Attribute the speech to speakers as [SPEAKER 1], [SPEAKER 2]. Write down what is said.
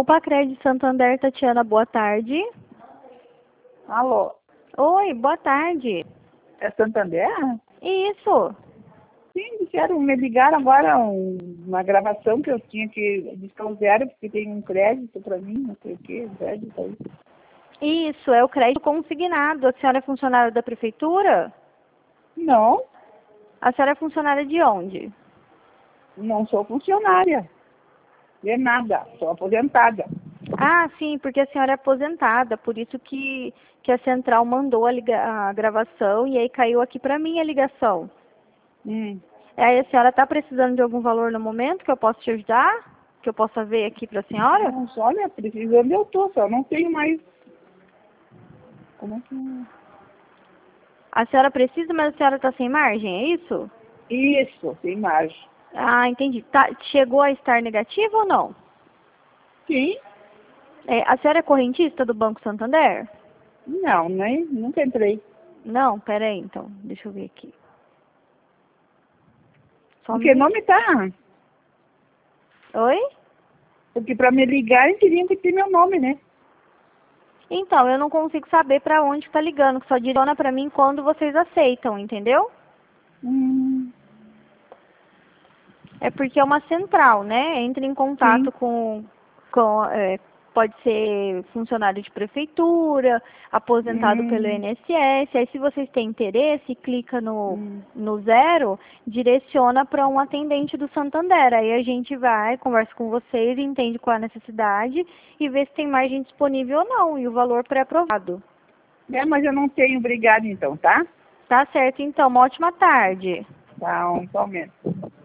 [SPEAKER 1] Copa Crédito Santander, Tatiana, boa tarde.
[SPEAKER 2] Alô,
[SPEAKER 1] Oi, boa tarde.
[SPEAKER 2] é Santander?
[SPEAKER 1] Isso.
[SPEAKER 2] Sim, disseram, me ligaram agora uma gravação que eu tinha que discar zero, porque tem um crédito para mim, não sei o que, crédito aí.
[SPEAKER 1] Isso, é o crédito consignado. A senhora é funcionária da prefeitura?
[SPEAKER 2] Não,
[SPEAKER 1] A senhora é funcionária de onde?
[SPEAKER 2] não sou funcionária. De nada, sou aposentada.
[SPEAKER 1] Ah, sim, porque a senhora é aposentada, por isso que a central mandou a gravação e aí caiu aqui para mim a ligação. Aí a senhora está precisando de algum valor no momento que eu possa te ajudar? Que eu possa ver aqui para a senhora?
[SPEAKER 2] Nossa, olha, precisando eu tô, só não tenho mais. Como é que.
[SPEAKER 1] A senhora precisa, mas a senhora está sem margem, é isso?
[SPEAKER 2] Isso, tem margem.
[SPEAKER 1] Ah, entendi. Tá, chegou a estar negativo ou não?
[SPEAKER 2] Sim?
[SPEAKER 1] A senhora é correntista do Banco Santander?
[SPEAKER 2] Não, nem, nunca entrei.
[SPEAKER 1] Não, peraí, então. Deixa eu ver aqui. Só um
[SPEAKER 2] Em que
[SPEAKER 1] minuto.
[SPEAKER 2] nome tá?
[SPEAKER 1] Oi?
[SPEAKER 2] Porque para me ligarem teriam que ter meu nome, né?
[SPEAKER 1] Então, eu não consigo saber para onde está ligando, que só direciona para mim quando vocês aceitam, entendeu?
[SPEAKER 2] Hum,
[SPEAKER 1] É porque é uma central, né? Entra em contato
[SPEAKER 2] sim.
[SPEAKER 1] pode ser funcionário de prefeitura, aposentado pelo
[SPEAKER 2] Hum,
[SPEAKER 1] INSS. Aí, se vocês têm interesse, clica
[SPEAKER 2] hum.
[SPEAKER 1] no zero, direciona para um atendente do Santander. Aí a gente vai, conversa com vocês, entende qual é a necessidade e vê se tem margem disponível ou não, e o valor pré-aprovado.
[SPEAKER 2] É, mas eu não tenho, obrigado então, tá?
[SPEAKER 1] Tá certo, então. Uma ótima tarde.
[SPEAKER 2] Tá, igualmente.